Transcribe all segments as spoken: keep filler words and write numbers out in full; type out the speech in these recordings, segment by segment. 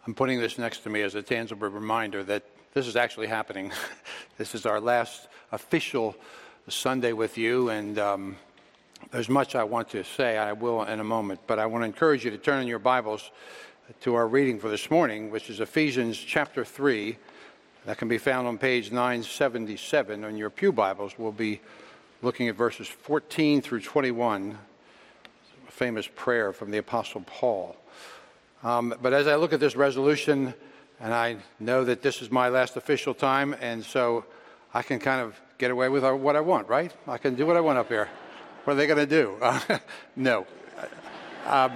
I'm putting this next to me as a tangible reminder that this is actually happening. This is our last official Sunday with you, and um, there's much I want to say. I will in a moment, but I want to encourage you to turn in your Bibles to our reading for this morning, which is Ephesians chapter three. That can be found on page nine seventy-seven on your pew Bibles. We'll be looking at verses fourteen through twenty-one, a famous prayer from the Apostle Paul. Um, but as I look at this resolution, and I know that this is my last official time, and so I can kind of get away with what I want, right? I can do what I want up here. What are they going to do? Uh, no. Um,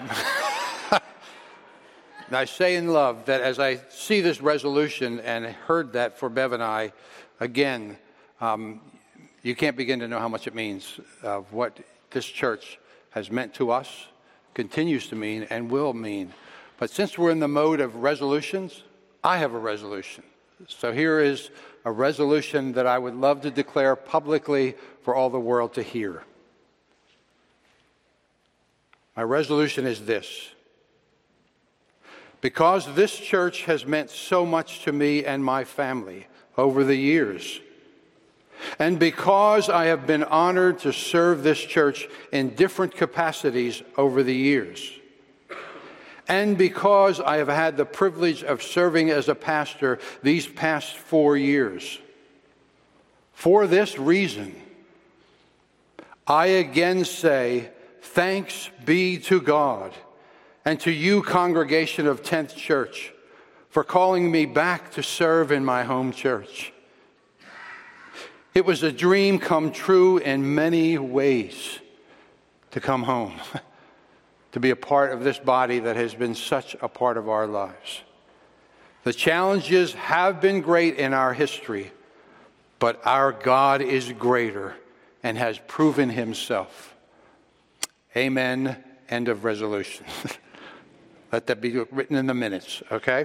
I say in love that as I see this resolution and heard that for Bev and I, again, um, you can't begin to know how much it means of what this church has meant to us, continues to mean, and will mean. But since we're in the mode of resolutions, I have a resolution. So here is a resolution that I would love to declare publicly for all the world to hear. My resolution is this. Because this church has meant so much to me and my family over the years, and because I have been honored to serve this church in different capacities over the years, and because I have had the privilege of serving as a pastor these past four years, for this reason, I again say, thanks be to God and to you, congregation of tenth Church, for calling me back to serve in my home church. It was a dream come true in many ways to come home, to be a part of this body that has been such a part of our lives. The challenges have been great in our history, but our God is greater and has proven himself. Amen. End of resolution. Let that be written in the minutes, okay?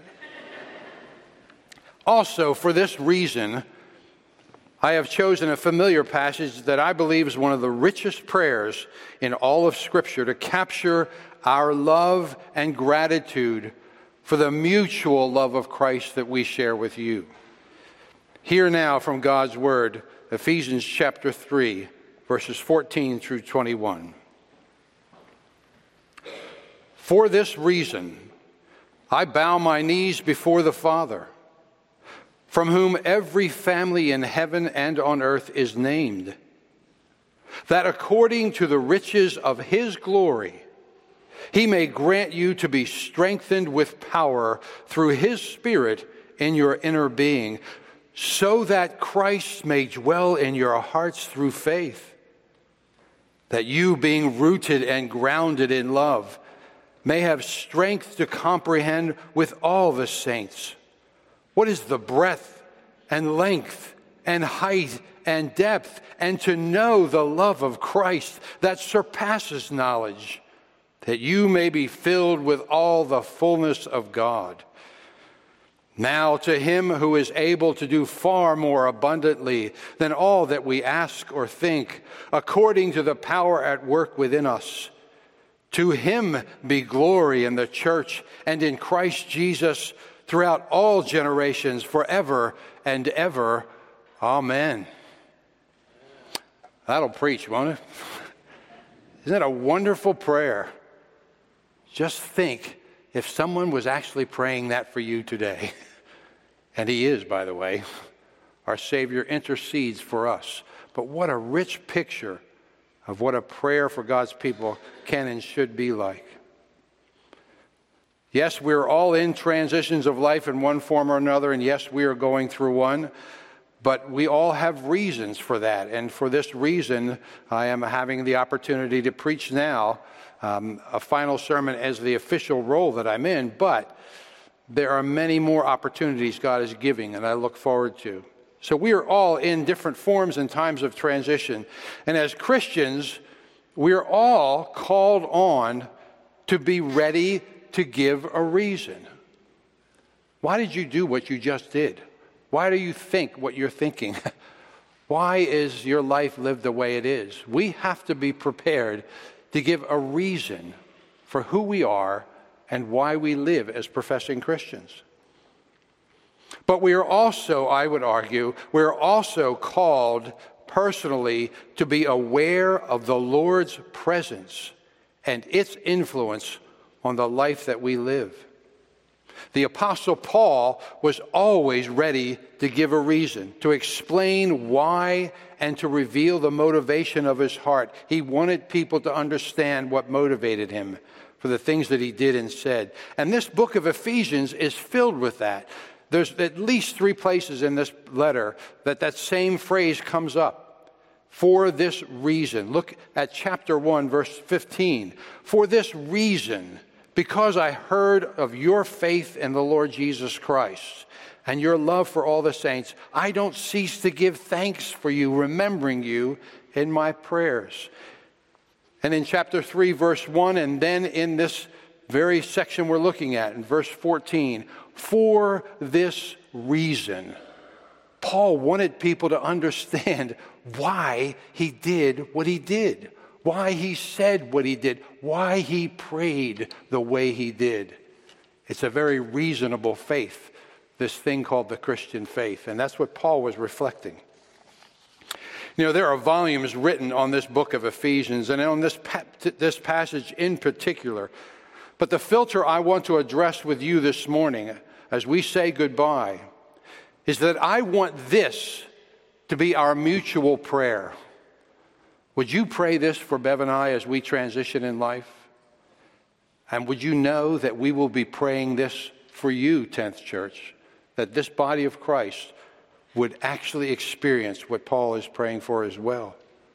Also, for this reason, I have chosen a familiar passage that I believe is one of the richest prayers in all of Scripture to capture our love and gratitude for the mutual love of Christ that we share with you. Hear now from God's Word, Ephesians chapter three, verses fourteen through twenty-one. For this reason, I bow my knees before the Father, from whom every family in heaven and on earth is named, that according to the riches of his glory, he may grant you to be strengthened with power through his Spirit in your inner being, so that Christ may dwell in your hearts through faith, that you, being rooted and grounded in love, may have strength to comprehend with all the saints what is the breadth and length and height and depth, and to know the love of Christ that surpasses knowledge, that you may be filled with all the fullness of God. Now to him who is able to do far more abundantly than all that we ask or think, according to the power at work within us, to him be glory in the church and in Christ Jesus throughout all generations, forever and ever. Amen. That'll preach, won't it? Isn't that a wonderful prayer? Just think if someone was actually praying that for you today. And he is, by the way. Our Savior intercedes for us. But what a rich picture of what a prayer for God's people can and should be like. Yes, we're all in transitions of life in one form or another, and yes, we are going through one, but we all have reasons for that, and for this reason, I am having the opportunity to preach now um, a final sermon as the official role that I'm in, but there are many more opportunities God is giving, and I look forward to. So we are all in different forms and times of transition. And as Christians, we're all called on to be ready to give a reason. Why did you do what you just did? Why do you think what you're thinking? Why is your life lived the way it is? We have to be prepared to give a reason for who we are and why we live as professing Christians. But we are also, I would argue, we are also called personally to be aware of the Lord's presence and its influence on the life that we live. The Apostle Paul was always ready to give a reason, to explain why, and to reveal the motivation of his heart. He wanted people to understand what motivated him for the things that he did and said. And this book of Ephesians is filled with that. There's at least three places in this letter that that same phrase comes up. For this reason. Look at chapter one, verse fifteen. For this reason, because I heard of your faith in the Lord Jesus Christ and your love for all the saints, I don't cease to give thanks for you, remembering you in my prayers. And in chapter three, verse one, and then in this very section we're looking at, in verse fourteen, for this reason, Paul wanted people to understand why he did what he did, why he said what he did, why he prayed the way he did. It's a very reasonable faith, this thing called the Christian faith, and that's what Paul was reflecting. You know, there are volumes written on this book of Ephesians and on this pa- this passage in particular. But the filter I want to address with you this morning as we say goodbye is that I want this to be our mutual prayer. Would you pray this for Bev and I as we transition in life? And would you know that we will be praying this for you, tenth Church, that this body of Christ would actually experience what Paul is praying for as well?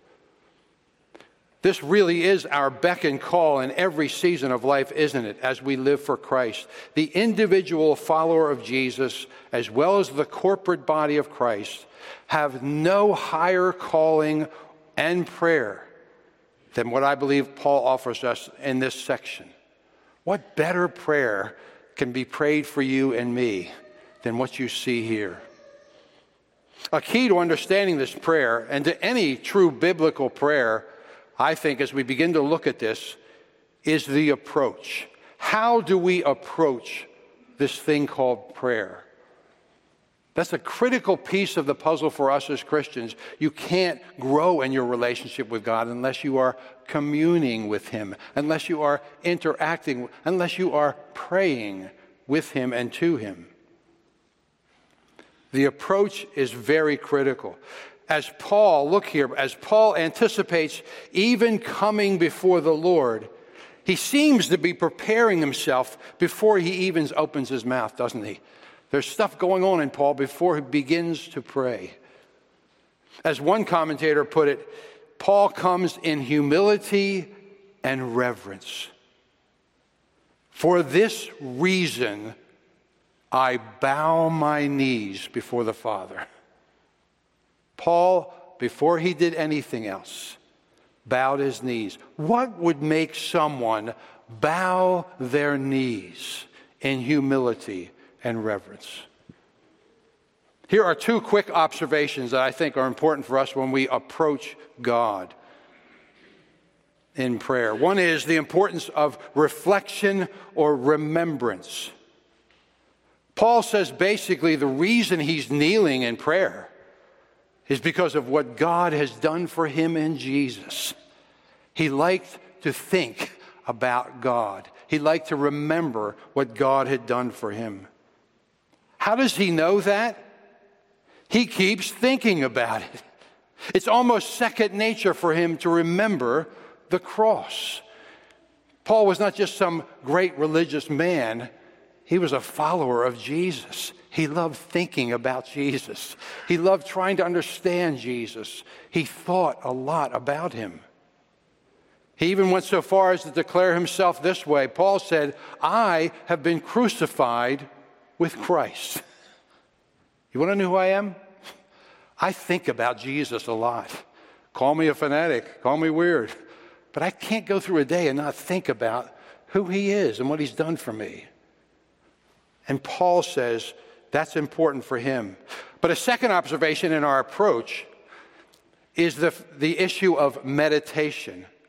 This really is our beck and call in every season of life, isn't it, as we live for Christ? The individual follower of Jesus, as well as the corporate body of Christ, have no higher calling and prayer than what I believe Paul offers us in this section. What better prayer can be prayed for you and me than what you see here? A key to understanding this prayer, and to any true biblical prayer, I think, as we begin to look at this, is the approach. How do we approach this thing called prayer? That's a critical piece of the puzzle for us as Christians. You can't grow in your relationship with God unless you are communing with Him, unless you are interacting, unless you are praying with Him and to Him. The approach is very critical. As Paul, look here, as Paul anticipates even coming before the Lord, he seems to be preparing himself before he even opens his mouth, doesn't he? There's stuff going on in Paul before he begins to pray. As one commentator put it, Paul comes in humility and reverence. For this reason, I bow my knees before the Father. Paul, before he did anything else, bowed his knees. What would make someone bow their knees in humility and reverence? Here are two quick observations that I think are important for us when we approach God in prayer. One is the importance of reflection or remembrance. Paul says basically the reason he's kneeling in prayer is because of what God has done for him in Jesus. He liked to think about God. He liked to remember what God had done for him. How does he know that? He keeps thinking about it. It's almost second nature for him to remember the cross. Paul was not just some great religious man. He was a follower of Jesus. He loved thinking about Jesus. He loved trying to understand Jesus. He thought a lot about him. He even went so far as to declare himself this way. Paul said, I have been crucified with Christ. You want to know who I am? I think about Jesus a lot. Call me a fanatic. Call me weird. But I can't go through a day and not think about who he is and what he's done for me. And Paul says that's important for him. But a second observation in our approach is the, the issue of meditation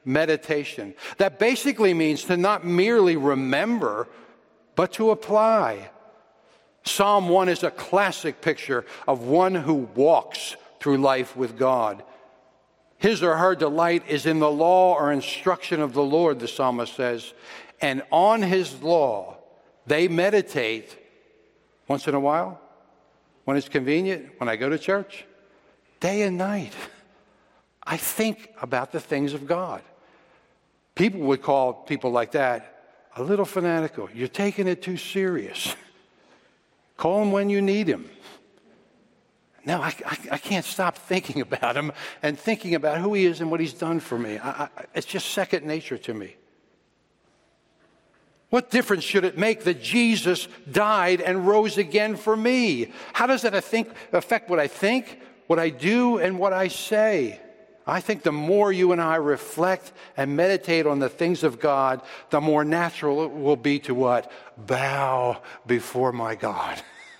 meditation. That basically means to not merely remember, but to apply. Psalm one is a classic picture of one who walks through life with God. His or her delight is in the law or instruction of the Lord, the psalmist says, and on his law they meditate once in a while, when it's convenient, when I go to church, day and night. I think about the things of God. People would call people like that a little fanatical. You're taking it too serious. Call him when you need him. No, I, I, I can't stop thinking about him and thinking about who he is and what he's done for me. I, I, it's just second nature to me. What difference should it make that Jesus died and rose again for me? How does that I think, affect what I think, what I do, and what I say? I think the more you and I reflect and meditate on the things of God, the more natural it will be to what? Bow before my God.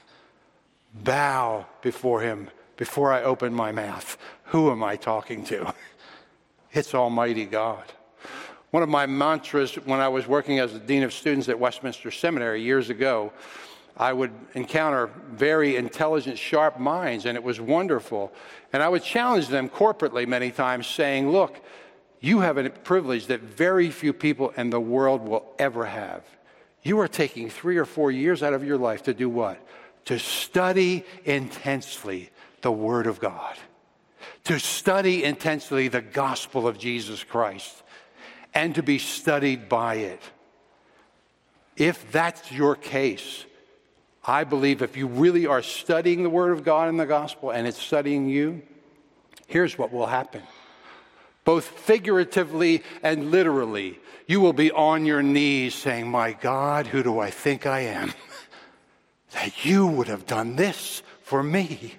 Bow before him before I open my mouth. Who am I talking to? It's Almighty God. One of my mantras when I was working as the Dean of Students at Westminster Seminary years ago, I would encounter very intelligent, sharp minds, and it was wonderful. And I would challenge them corporately many times, saying, look, you have a privilege that very few people in the world will ever have. You are taking three or four years out of your life to do what? To study intensely the Word of God. To study intensely the gospel of Jesus Christ. And to be studied by it. If that's your case, I believe if you really are studying the Word of God and the gospel and it's studying you, here's what will happen. Both figuratively and literally, you will be on your knees saying, my God, who do I think I am? That you would have done this for me.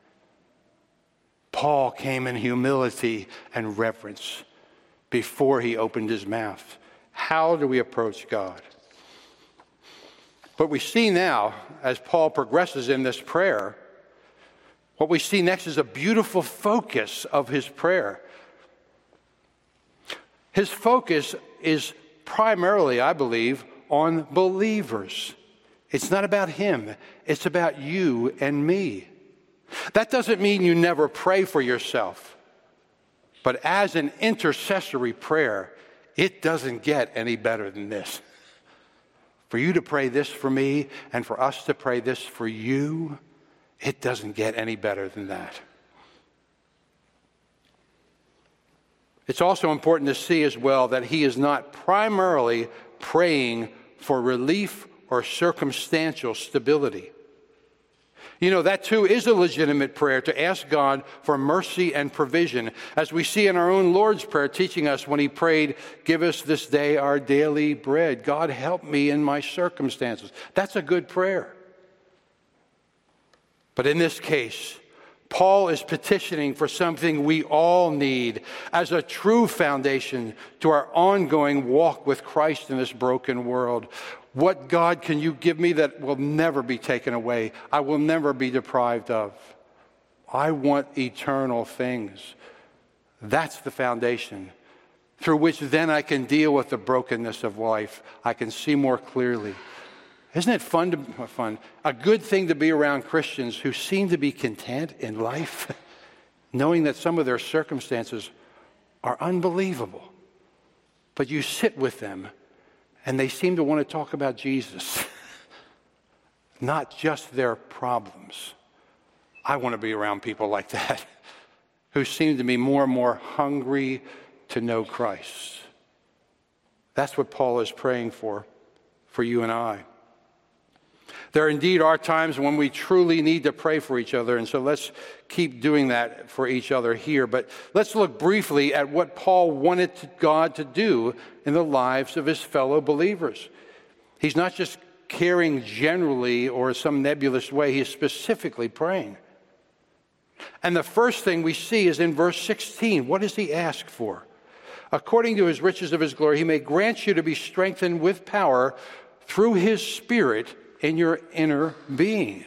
Paul came in humility and reverence before he opened his mouth. How do we approach God? But we see now, as Paul progresses in this prayer, what we see next is a beautiful focus of his prayer. His focus is primarily, I believe, on believers. It's not about him. It's about you and me. That doesn't mean you never pray for yourself. But as an intercessory prayer, it doesn't get any better than this. For you to pray this for me and for us to pray this for you, it doesn't get any better than that. It's also important to see as well that he is not primarily praying for relief or circumstantial stability. You know, that too is a legitimate prayer, to ask God for mercy and provision, as we see in our own Lord's Prayer teaching us when he prayed, give us this day our daily bread. God, help me in my circumstances. That's a good prayer. But in this case, Paul is petitioning for something we all need as a true foundation to our ongoing walk with Christ in this broken world. What, God, can you give me that will never be taken away? I will never be deprived of. I want eternal things. That's the foundation through which then I can deal with the brokenness of life. I can see more clearly. Isn't it fun to fun? A good thing to be around Christians who seem to be content in life, knowing that some of their circumstances are unbelievable. But you sit with them and they seem to want to talk about Jesus, not just their problems. I want to be around people like that, who seem to be more and more hungry to know Christ. That's what Paul is praying for, for you and I. There indeed are times when we truly need to pray for each other, and so let's keep doing that for each other here. But let's look briefly at what Paul wanted God to do in the lives of his fellow believers. He's not just caring generally or some nebulous way, he is specifically praying. And the first thing we see is in verse sixteen. What does he ask for? According to his riches of his glory, he may grant you to be strengthened with power through his Spirit in your inner being.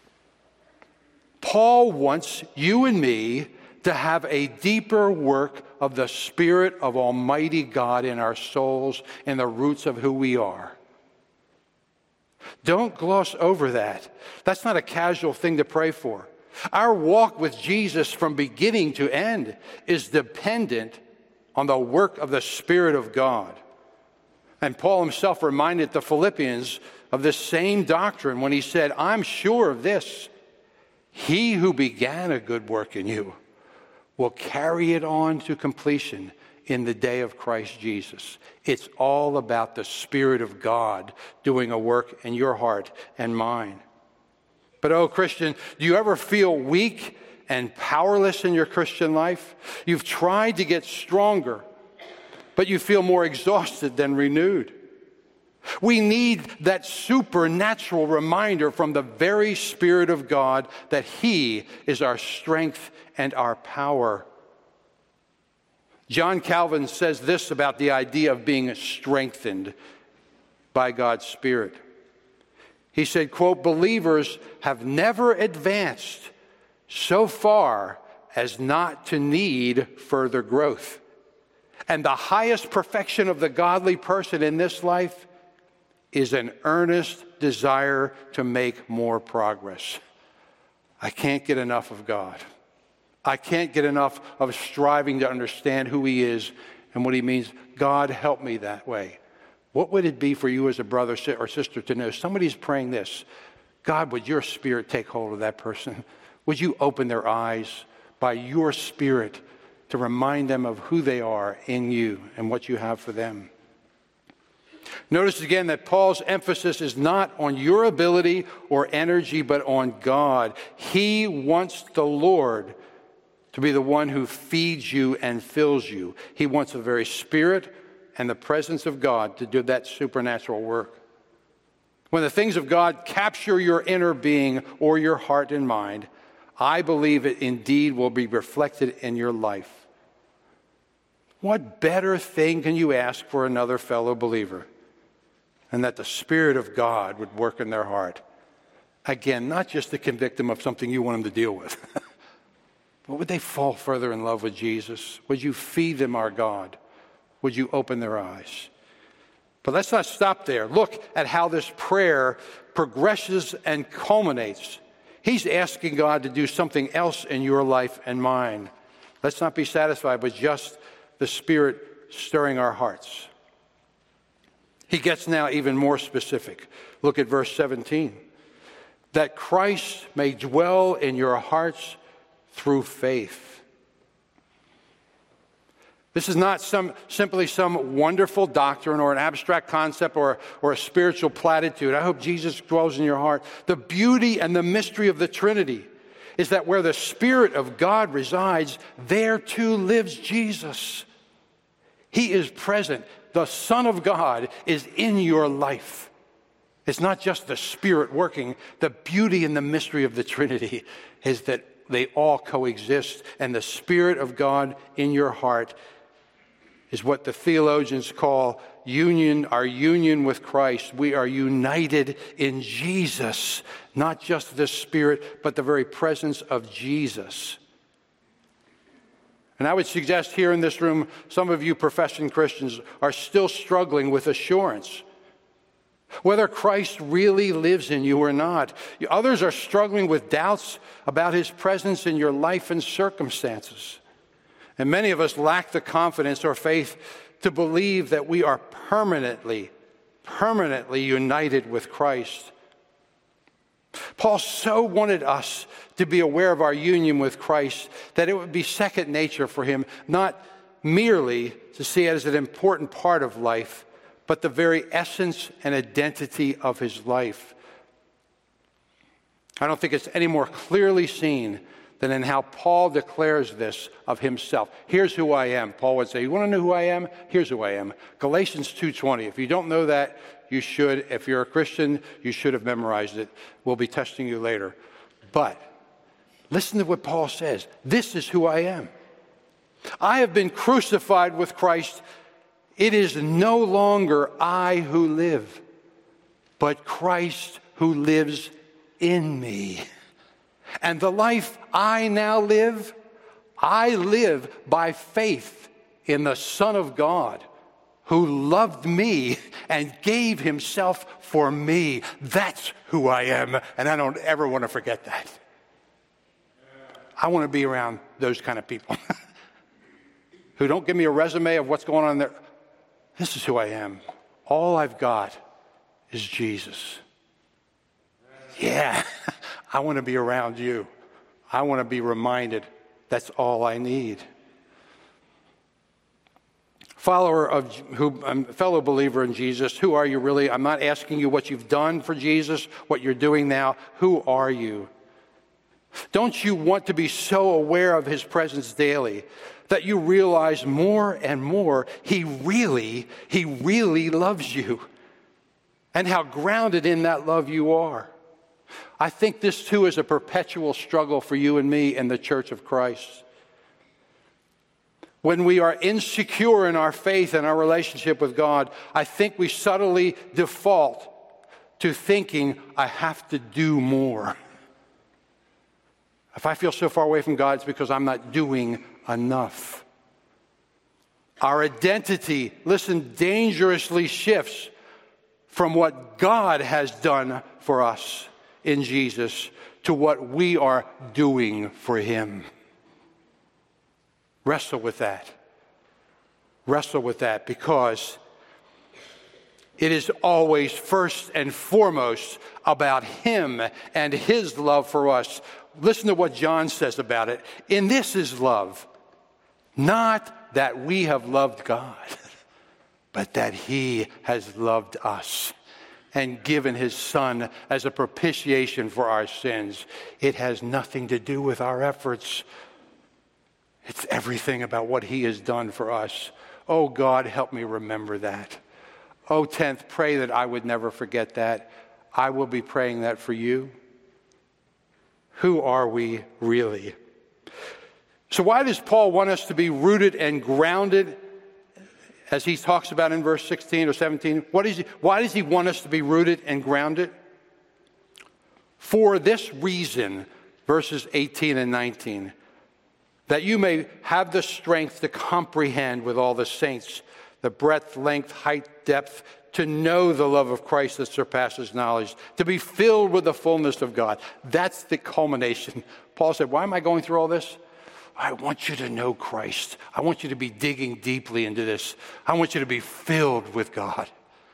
Paul wants you and me to have a deeper work of the Spirit of Almighty God in our souls and the roots of who we are. Don't gloss over that. That's not a casual thing to pray for. Our walk with Jesus from beginning to end is dependent on the work of the Spirit of God. And Paul himself reminded the Philippians of this same doctrine when he said, I'm sure of this, he who began a good work in you will carry it on to completion in the day of Christ Jesus. It's all about the Spirit of God doing a work in your heart and mind. But oh, Christian, do you ever feel weak and powerless in your Christian life? You've tried to get stronger, but you feel more exhausted than renewed. We need that supernatural reminder from the very Spirit of God that He is our strength and our power. John Calvin says this about the idea of being strengthened by God's Spirit. He said, quote, believers have never advanced so far as not to need further growth. And the highest perfection of the godly person in this life is an earnest desire to make more progress. I can't get enough of God. I can't get enough of striving to understand who He is and what He means. God, help me that way. What would it be for you as a brother or sister to know somebody's praying this? God, would your Spirit take hold of that person? Would you open their eyes by your Spirit to remind them of who they are in you and what you have for them? Notice again that Paul's emphasis is not on your ability or energy, but on God. He wants the Lord to be the one who feeds you and fills you. He wants the very Spirit and the presence of God to do that supernatural work. When the things of God capture your inner being or your heart and mind, I believe it indeed will be reflected in your life. What better thing can you ask for another fellow believer? And that the Spirit of God would work in their heart. Again, not just to convict them of something you want them to deal with. But would they fall further in love with Jesus? Would you feed them our God? Would you open their eyes? But let's not stop there. Look at how this prayer progresses and culminates. He's asking God to do something else in your life and mine. Let's not be satisfied with just the Spirit stirring our hearts. He gets now even more specific. Look at verse seventeen. That Christ may dwell in your hearts through faith. This is not some simply some wonderful doctrine or an abstract concept or, or a spiritual platitude. I hope Jesus dwells in your heart. The beauty and the mystery of the Trinity is that where the Spirit of God resides, there too lives Jesus. He is present. The Son of God is in your life. It's not just the Spirit working. The beauty and the mystery of the Trinity is that they all coexist, and the Spirit of God in your heart is what the theologians call union, our union with Christ. We are united in Jesus, not just the Spirit, but the very presence of Jesus. And I would suggest here in this room, some of you professing Christians are still struggling with assurance, whether Christ really lives in you or not. Others are struggling with doubts about His presence in your life and circumstances. And many of us lack the confidence or faith to believe that we are permanently, permanently united with Christ. Paul so wanted us to be aware of our union with Christ that it would be second nature for him, not merely to see it as an important part of life, but the very essence and identity of his life. I don't think it's any more clearly seen than in how Paul declares this of himself. Here's who I am. Paul would say, you want to know who I am? Here's who I am. Galatians two twenty. If you don't know that, you should. If you're a Christian, you should have memorized it. We'll be testing you later. But listen to what Paul says. This is who I am. I have been crucified with Christ. It is no longer I who live, but Christ who lives in me. And the life I now live, I live by faith in the Son of God, who loved me and gave himself for me. That's who I am, and I don't ever want to forget that. I want to be around those kind of people who don't give me a resume of what's going on there. This is who I am. All I've got is Jesus. Yeah, I want to be around you. I want to be reminded that's all I need. Follower of who, um, fellow believer in Jesus, who are you really? I'm not asking you what you've done for Jesus, what you're doing now. Who are you? Don't you want to be so aware of his presence daily that you realize more and more he really, he really loves you, and how grounded in that love you are? I think this too is a perpetual struggle for you and me in the Church of Christ. When we are insecure in our faith and our relationship with God, I think we subtly default to thinking, I have to do more. If I feel so far away from God, it's because I'm not doing enough. Our identity, listen, dangerously shifts from what God has done for us in Jesus to what we are doing for him. Wrestle with that. Wrestle with that, because it is always first and foremost about him and his love for us. Listen to what John says about it. In this is love, not that we have loved God, but that he has loved us and given his Son as a propitiation for our sins. It has nothing to do with our efforts. It's everything about what he has done for us. Oh, God, help me remember that. Oh, tenth, pray that I would never forget that. I will be praying that for you. Who are we really? So why does Paul want us to be rooted and grounded, as he talks about in verse sixteen or seventeen? What is he, why does he want us to be rooted and grounded? For this reason, verses eighteen and nineteen, that you may have the strength to comprehend with all the saints the breadth, length, height, depth, to know the love of Christ that surpasses knowledge, to be filled with the fullness of God. That's the culmination. Paul said, why am I going through all this? I want you to know Christ. I want you to be digging deeply into this. I want you to be filled with God.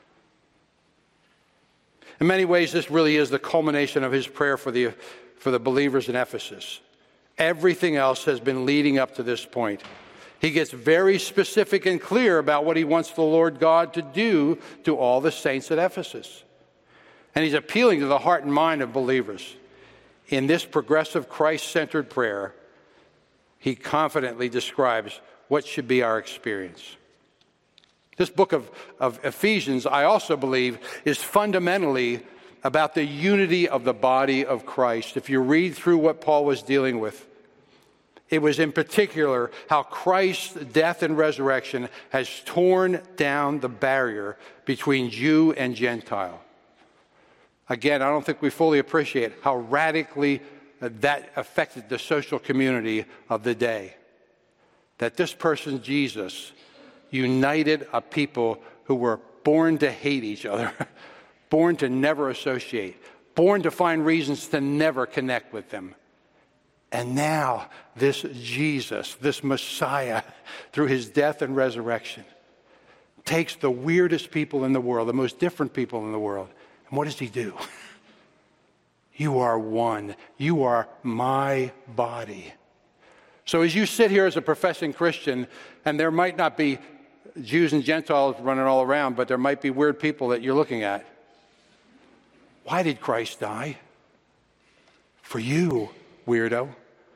In many ways, this really is the culmination of his prayer for the, for the believers in Ephesus. Everything else has been leading up to this point. He gets very specific and clear about what he wants the Lord God to do to all the saints at Ephesus. And he's appealing to the heart and mind of believers. In this progressive, Christ-centered prayer, he confidently describes what should be our experience. This book of, of Ephesians, I also believe, is fundamentally about the unity of the body of Christ. If you read through what Paul was dealing with, it was in particular how Christ's death and resurrection has torn down the barrier between Jew and Gentile. Again, I don't think we fully appreciate how radically that affected the social community of the day. That this person, Jesus, united a people who were born to hate each other, born to never associate, born to find reasons to never connect with them. And now this Jesus, this Messiah, through his death and resurrection, takes the weirdest people in the world, the most different people in the world, and what does he do? You are one. You are my body. So as you sit here as a professing Christian, and there might not be Jews and Gentiles running all around, but there might be weird people that you're looking at. Why did Christ die? For you, weirdo.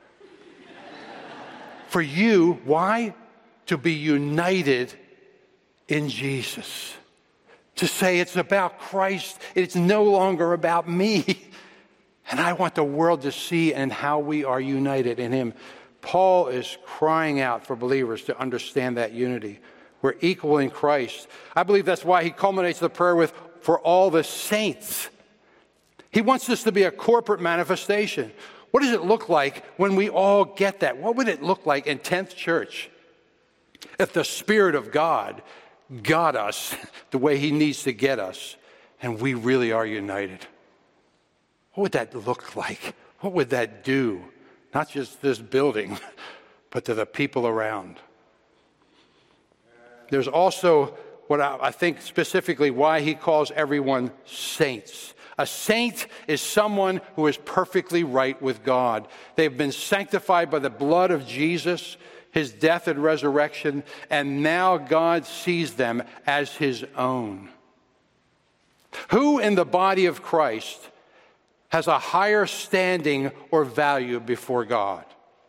For you, why? To be united in Jesus. To say it's about Christ, it's no longer about me. And I want the world to see and how we are united in him. Paul is crying out for believers to understand that unity. We're equal in Christ. I believe that's why he culminates the prayer with, for all the saints. He wants this to be a corporate manifestation. What does it look like when we all get that? What would it look like in tenth Church If the Spirit of God got us the way he needs to get us, and we really are united, what would that look like? What would that do? Not just this building, but to the people around. There's also what I, I think specifically why he calls everyone saints. A saint is someone who is perfectly right with God. They've been sanctified by the blood of Jesus, his death and resurrection, and now God sees them as his own. Who in the body of Christ has a higher standing or value before God?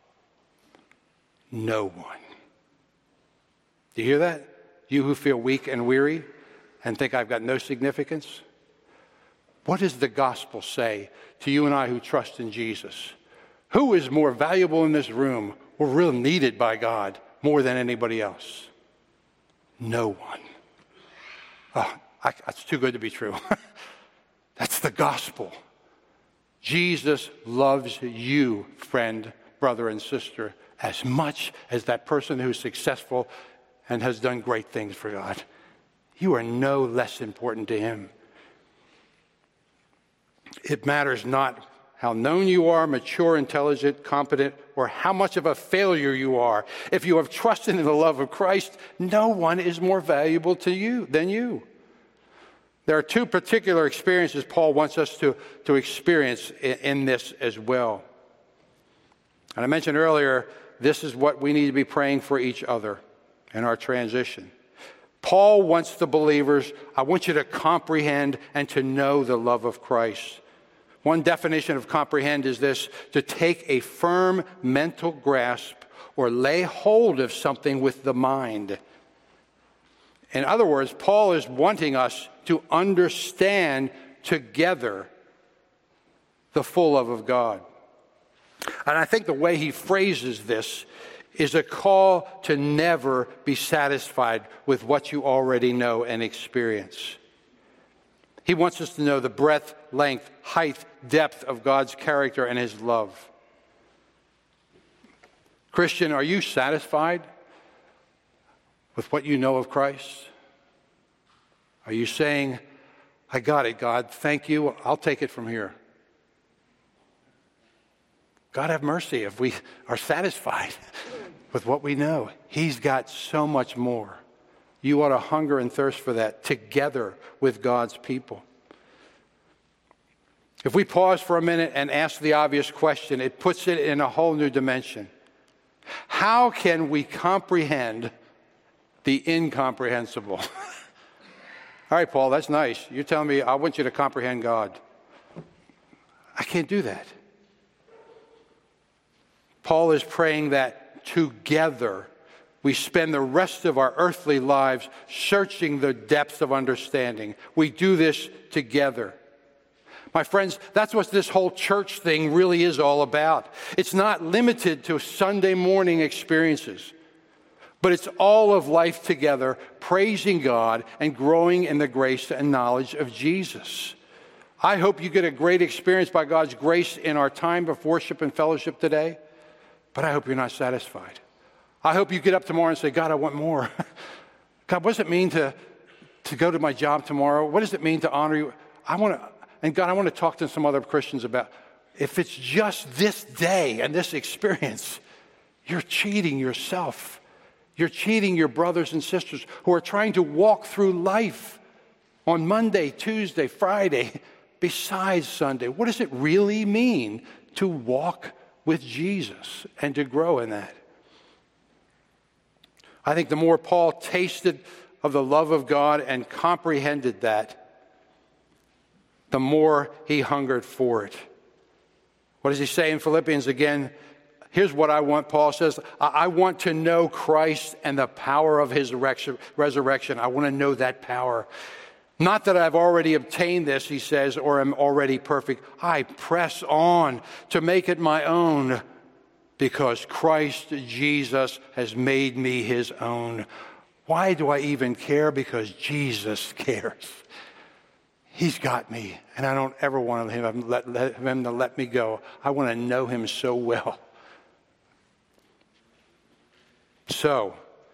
No one. Do you hear that? You who feel weak and weary and think I've got no significance? What does the gospel say to you and I who trust in Jesus? Who is more valuable in this room or really needed by God more than anybody else? No one. Oh, I, that's too good to be true. That's the gospel. Jesus loves you, friend, brother, and sister, as much as that person who's successful and has done great things for God. You are no less important to him. It matters not how known you are, mature, intelligent, competent, or how much of a failure you are. If you have trusted in the love of Christ, no one is more valuable to you than you. There are two particular experiences Paul wants us to, to experience in, in this as well. And I mentioned earlier, this is what we need to be praying for each other in our transition. Paul wants the believers, I want you to comprehend and to know the love of Christ. One definition of comprehend is this: to take a firm mental grasp or lay hold of something with the mind. In other words, Paul is wanting us to understand together the full love of God. And I think the way he phrases this is a call to never be satisfied with what you already know and experience. He wants us to know the breadth, length, height, depth of God's character and his love. Christian, are you satisfied with what you know of Christ? Are you saying, I got it, God, thank you, I'll take it from here? God have mercy if we are satisfied with what we know. He's got so much more. You ought to hunger and thirst for that together with God's people. If we pause for a minute and ask the obvious question, it puts it in a whole new dimension. How can we comprehend the incomprehensible? All right, Paul, that's nice. You're telling me I want you to comprehend God. I can't do that. Paul is praying that together we spend the rest of our earthly lives searching the depths of understanding. We do this together. My friends, that's what this whole church thing really is all about. It's not limited to Sunday morning experiences, but it's all of life together, praising God and growing in the grace and knowledge of Jesus. I hope you get a great experience by God's grace in our time of worship and fellowship today, but I hope you're not satisfied. I hope you get up tomorrow and say, God, I want more. God, what does it mean to, to go to my job tomorrow? What does it mean to honor you? I want to, and God, I want to talk to some other Christians about, if it's just this day and this experience, you're cheating yourself. You're cheating your brothers and sisters who are trying to walk through life on Monday, Tuesday, Friday, besides Sunday. What does it really mean to walk with Jesus and to grow in that? I think the more Paul tasted of the love of God and comprehended that, the more he hungered for it. What does he say in Philippians again? Here's what I want, Paul says. I want to know Christ and the power of his resurrection. I want to know that power. Not that I've already obtained this, he says, or am already perfect. I press on to make it my own, because Christ Jesus has made me his own. Why do I even care? Because Jesus cares. He's got me, and I don't ever want him, let, let, him to let me go. I want to know him so well. So,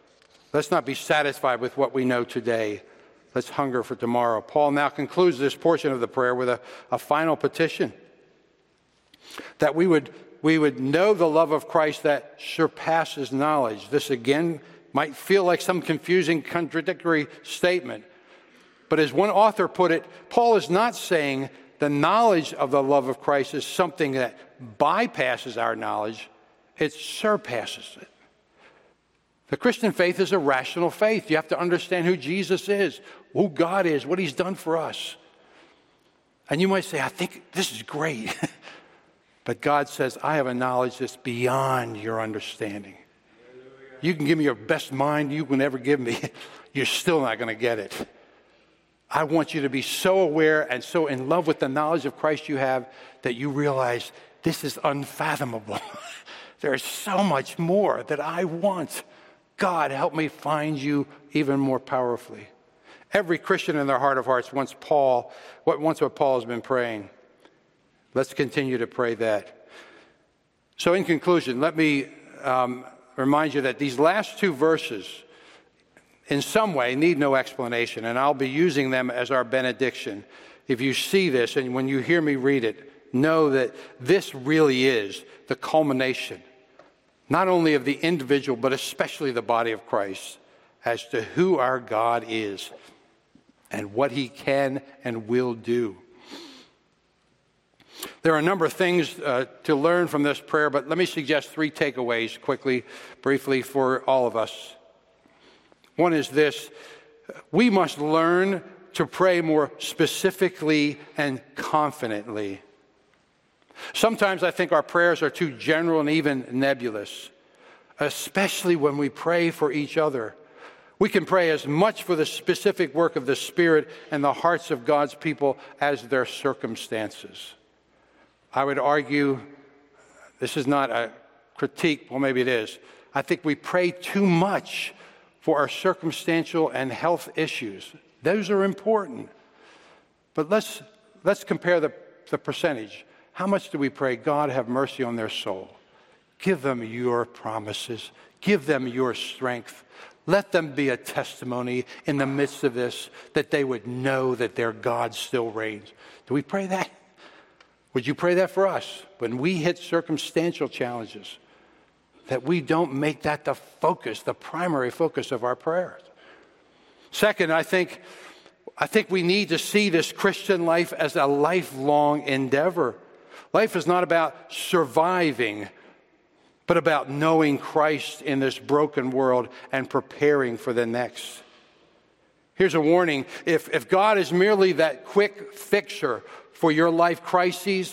Let's not be satisfied with what we know today. Let's hunger for tomorrow. Paul now concludes this portion of the prayer with a, a final petition. That we would, we would know the love of Christ that surpasses knowledge. This again might feel like some confusing, contradictory statement. But as one author put it, Paul is not saying the knowledge of the love of Christ is something that bypasses our knowledge. It surpasses it. The Christian faith is a rational faith. You have to understand who Jesus is, who God is, what he's done for us. And you might say, I think this is great. But God says, I have a knowledge that's beyond your understanding. You can give me your best mind you can ever give me. You're still not going to get it. I want you to be so aware and so in love with the knowledge of Christ you have that you realize this is unfathomable. There is so much more that I want. God, help me find you even more powerfully. Every Christian in their heart of hearts wants Paul, what wants what Paul has been praying. Let's continue to pray that. So in conclusion, let me um, remind you that these last two verses in some way need no explanation, and I'll be using them as our benediction. If you see this and when you hear me read it, know that this really is the culmination, not only of the individual, but especially the body of Christ, as to who our God is and what he can and will do. There are a number of things uh, to learn from this prayer, but let me suggest three takeaways quickly, briefly, for all of us. One is this: we must learn to pray more specifically and confidently. Sometimes I think our prayers are too general and even nebulous, especially when we pray for each other. We can pray as much for the specific work of the Spirit and the hearts of God's people as their circumstances. I would argue, this is not a critique, well, maybe it is. I think we pray too much for our circumstantial and health issues. Those are important. But let's, let's compare the, the percentage. How much do we pray, God, have mercy on their soul? Give them your promises. Give them your strength. Let them be a testimony in the midst of this, that they would know that their God still reigns. Do we pray that? Would you pray that for us when we hit circumstantial challenges, that we don't make that the focus, the primary focus of our prayers? Second, I think, I think we need to see this Christian life as a lifelong endeavor. Life is not about surviving, but about knowing Christ in this broken world and preparing for the next. Here's a warning. If, if God is merely that quick fixer for your life crises,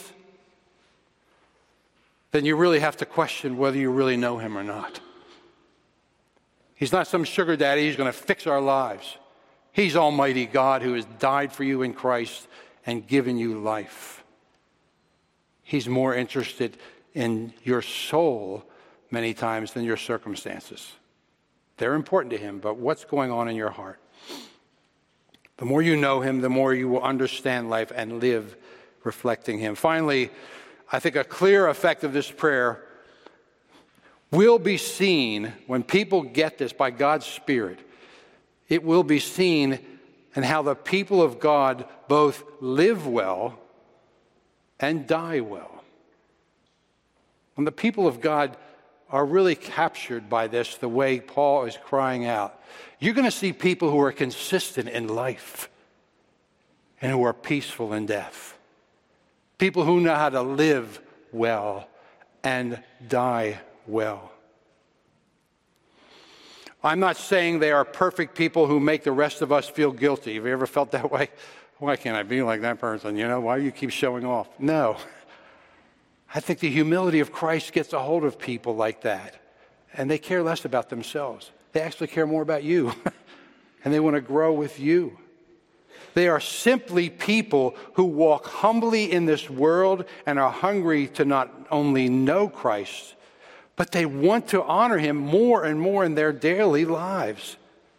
then you really have to question whether you really know him or not. He's not some sugar daddy who's going to fix our lives. He's Almighty God who has died for you in Christ and given you life. He's more interested in your soul many times than your circumstances. They're important to him, but what's going on in your heart? The more you know him, the more you will understand life and live reflecting him. Finally, I think a clear effect of this prayer will be seen when people get this by God's Spirit. It will be seen in how the people of God both live well and die well. When the people of God are really captured by this, the way Paul is crying out, you're going to see people who are consistent in life and who are peaceful in death. People who know how to live well and die well. I'm not saying they are perfect people who make the rest of us feel guilty. Have you ever felt that way? Why can't I be like that person? You know, why do you keep showing off? No. I think the humility of Christ gets a hold of people like that, and they care less about themselves. They actually care more about you, and they want to grow with you. They are simply people who walk humbly in this world and are hungry to not only know Christ, but they want to honor him more and more in their daily lives.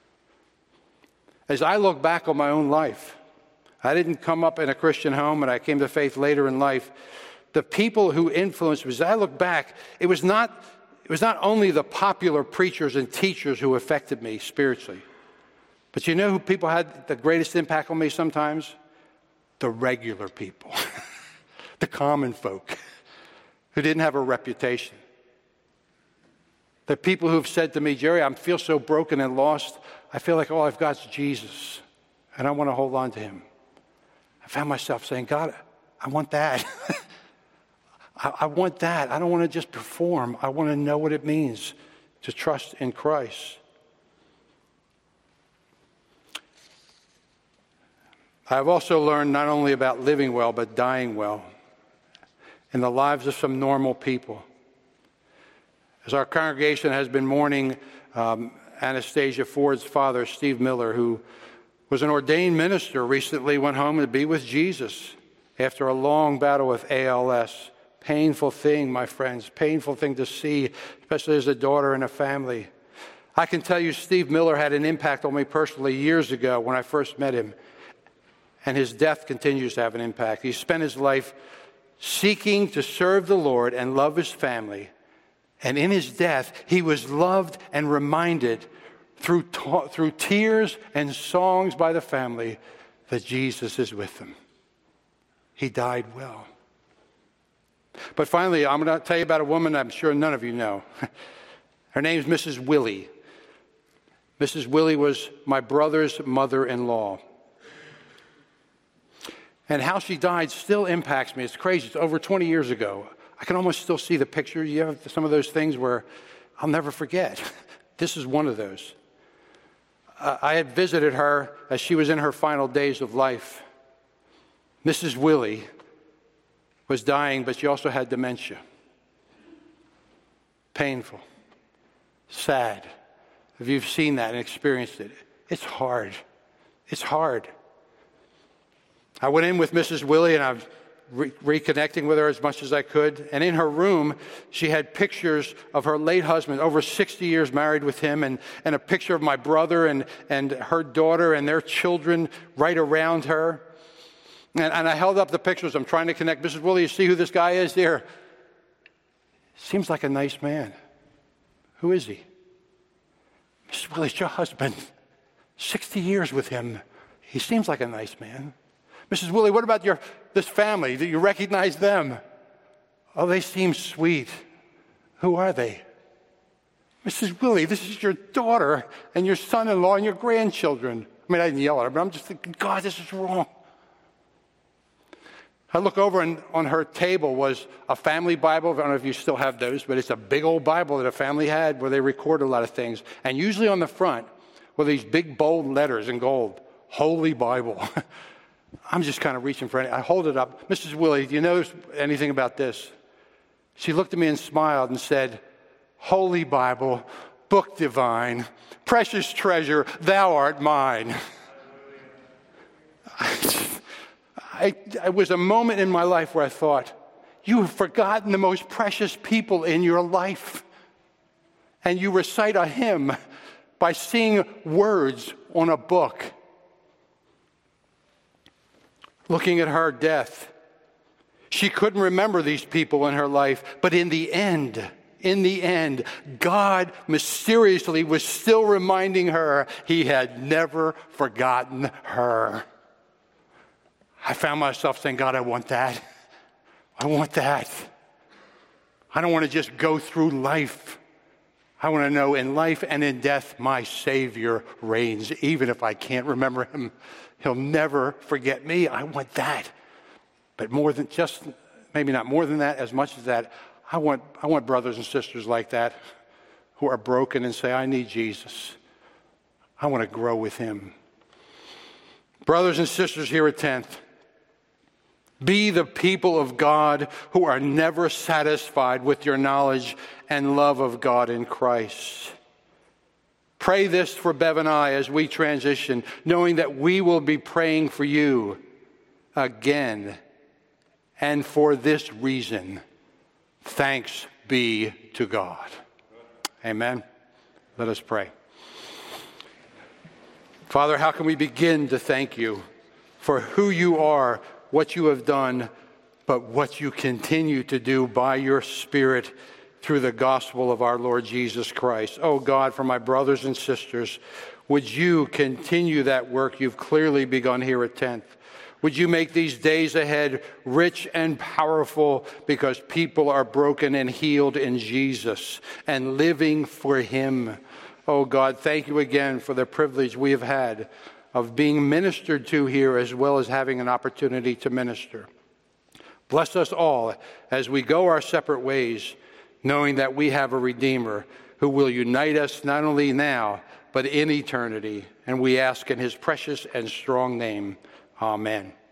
As I look back on my own life, I didn't come up in a Christian home, and I came to faith later in life. The people who influenced me, as I look back, it was not, it was not only the popular preachers and teachers who affected me spiritually, but you know who people had the greatest impact on me sometimes? The regular people, the common folk who didn't have a reputation. The people who've said to me, Jerry, I feel so broken and lost. I feel like all I've got is Jesus, and I want to hold on to him. I found myself saying, God, I want that. I, I want that. I don't want to just perform. I want to know what it means to trust in Christ. I've also learned not only about living well, but dying well in the lives of some normal people. As our congregation has been mourning um, Anastasia Ford's father, Steve Miller, who was an ordained minister, recently went home to be with Jesus after a long battle with A L S. Painful thing, my friends, painful thing to see, especially as a daughter and a family. I can tell you Steve Miller had an impact on me personally years ago when I first met him, and his death continues to have an impact. He spent his life seeking to serve the Lord and love his family. And in his death, he was loved and reminded through, ta- through tears and songs by the family that Jesus is with them. He died well. But finally, I'm going to tell you about a woman I'm sure none of you know. Her name's Missus Willie. Missus Willie was my brother's mother-in-law. And how she died still impacts me. It's crazy. It's over twenty years ago. I can almost still see the picture. You have some of those things where I'll never forget. This is one of those. Uh, I had visited her as she was in her final days of life. Missus Willie was dying, but she also had dementia. Painful. Sad. If you've seen that and experienced it, it's hard. It's hard. I went in with Missus Willie and I was re- reconnecting with her as much as I could. And in her room, she had pictures of her late husband, over sixty years married with him, and, and a picture of my brother and, and her daughter and their children right around her. And, and I held up the pictures. I'm trying to connect. Missus Willie, you see who this guy is there? Seems like a nice man. Who is he? Missus Willie, it's your husband. sixty years with him. He seems like a nice man. Missus Willie, what about your this family? Do you recognize them? Oh, they seem sweet. Who are they? Missus Willie, this is your daughter and your son-in-law and your grandchildren. I mean, I didn't yell at her, but I'm just thinking, God, this is wrong. I look over, and on her table was a family Bible. I don't know if you still have those, but it's a big old Bible that a family had where they record a lot of things. And usually on the front were these big, bold letters in gold, Holy Bible. I'm just kind of reaching for it. I hold it up. Missus Willie, do you know anything about this? She looked at me and smiled and said, Holy Bible, book divine, precious treasure, thou art mine. I, it was a moment in my life where I thought, you have forgotten the most precious people in your life. And you recite a hymn by seeing words on a book. Looking at her death, she couldn't remember these people in her life, but in the end, in the end, God mysteriously was still reminding her he had never forgotten her. I found myself saying, God, I want that. I want that. I don't want to just go through life. I want to know in life and in death, my Savior reigns. Even if I can't remember him, he'll never forget me. I want that. But more than just, maybe not more than that, as much as that, I want, I want brothers and sisters like that who are broken and say, I need Jesus. I want to grow with him. Brothers and sisters here at tenth, be the people of God who are never satisfied with your knowledge and love of God in Christ. Pray this for Bev and I as we transition, knowing that we will be praying for you again. And for this reason, thanks be to God. Amen. Let us pray. Father, how can we begin to thank you for who you are, what you have done, but what you continue to do by your Spirit through the gospel of our Lord Jesus Christ. Oh God, for my brothers and sisters, would you continue that work you've clearly begun here at tenth? Would you make these days ahead rich and powerful because people are broken and healed in Jesus and living for him? Oh God, thank you again for the privilege we have had of being ministered to here as well as having an opportunity to minister. Bless us all as we go our separate ways, knowing that we have a Redeemer who will unite us not only now, but in eternity. And we ask in his precious and strong name. Amen.